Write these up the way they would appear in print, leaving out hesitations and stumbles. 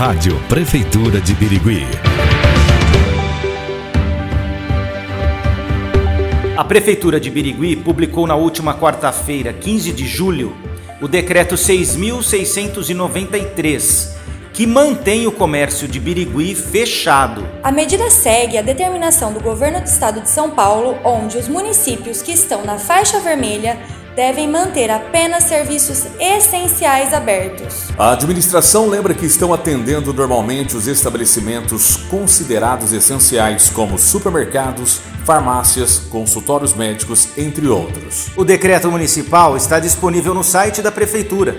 Rádio Prefeitura de Birigui. A Prefeitura de Birigui publicou na última quarta-feira, 15 de julho, o Decreto 6.693, que mantém o comércio de Birigui fechado. A medida segue a determinação do Governo do Estado de São Paulo, onde os municípios que estão na faixa vermelha devem manter apenas serviços essenciais abertos. A administração lembra que estão atendendo normalmente os estabelecimentos considerados essenciais, como supermercados, farmácias, consultórios médicos, entre outros. O decreto municipal está disponível no site da Prefeitura,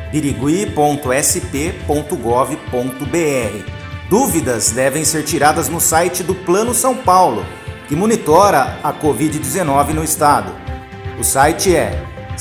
birigui.sp.gov.br. Dúvidas devem ser tiradas no site do Plano São Paulo, que monitora a Covid-19 no estado. O site é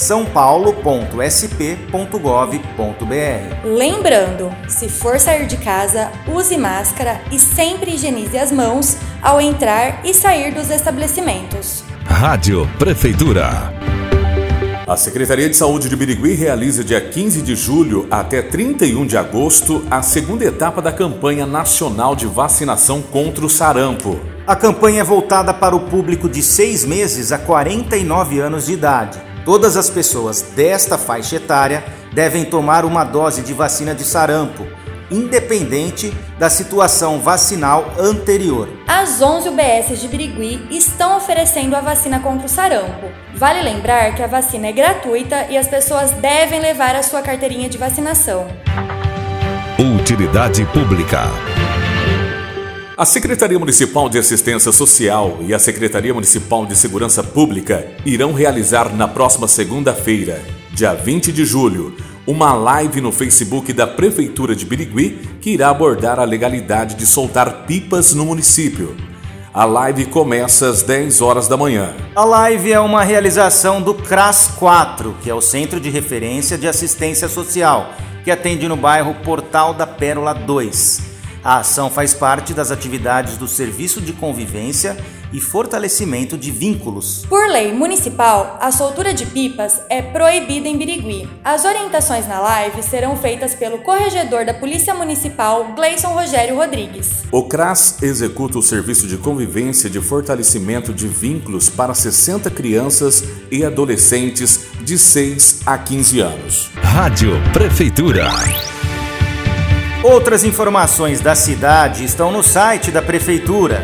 saopaulo.sp.gov.br. Lembrando, se for sair de casa, use máscara e sempre higienize as mãos ao entrar e sair dos estabelecimentos. Rádio Prefeitura. A Secretaria de Saúde de Birigui realiza dia 15 de julho até 31 de agosto a segunda etapa da campanha nacional de vacinação contra o sarampo. A campanha é voltada para o público de 6 meses a 49 anos de idade. Todas as pessoas desta faixa etária devem tomar uma dose de vacina de sarampo, independente da situação vacinal anterior. As 11 UBSs de Birigui estão oferecendo a vacina contra o sarampo. Vale lembrar que a vacina é gratuita e as pessoas devem levar a sua carteirinha de vacinação. Utilidade pública. A Secretaria Municipal de Assistência Social e a Secretaria Municipal de Segurança Pública irão realizar na próxima segunda-feira, dia 20 de julho, uma live no Facebook da Prefeitura de Birigui que irá abordar a legalidade de soltar pipas no município. A live começa às 10 horas da manhã. A live é uma realização do CRAS 4, que é o Centro de Referência de Assistência Social, que atende no bairro Portal da Pérola 2. A ação faz parte das atividades do Serviço de Convivência e Fortalecimento de Vínculos. Por lei municipal, a soltura de pipas é proibida em Birigui. As orientações na live serão feitas pelo corregedor da Polícia Municipal, Gleison Rogério Rodrigues. O CRAS executa o Serviço de Convivência de Fortalecimento de Vínculos para 60 crianças e adolescentes de 6 a 15 anos. Rádio Prefeitura. Outras informações da cidade estão no site da Prefeitura,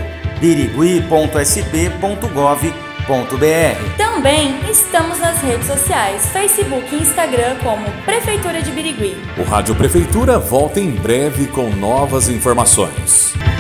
birigui.sp.gov.br. Também estamos nas redes sociais, Facebook e Instagram como Prefeitura de Birigui. O Rádio Prefeitura volta em breve com novas informações.